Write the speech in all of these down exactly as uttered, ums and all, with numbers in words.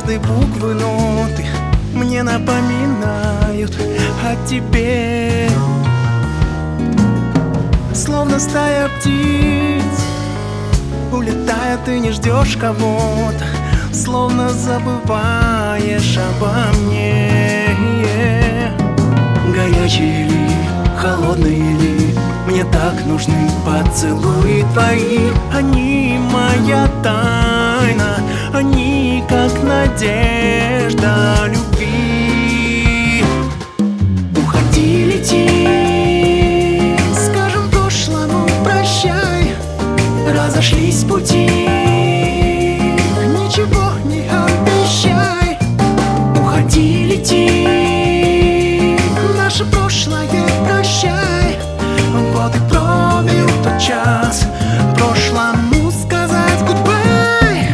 каждой буквы ноты мне напоминают о тебе. Словно стая птиц улетает и не ждешь кого-то, словно забываешь обо мне. Горячие ли, холодные ли, мне так нужны поцелуи твои. Они моя тайна, они как надежда любви. Уходи, лети, скажем прошлому прощай. Разошлись пути, ничего не обещай. Уходи, лети, наше прошлое прощай. Вот и пробил тот час прошлому сказать goodbye.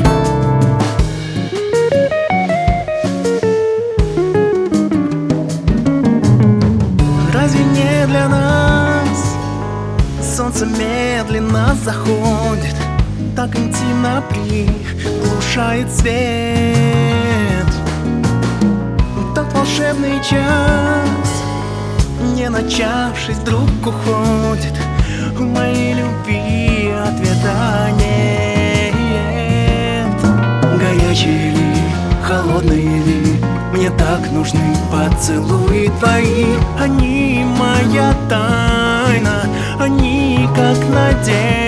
Разве не для нас солнце медленно заходит, так интимно приглушает свет? Тот волшебный час, не начавшись, вдруг уходит. У моей любви ответа нет. Горячие ли, холодные ли, мне так нужны поцелуи твои. Они моя тайна, они как надежда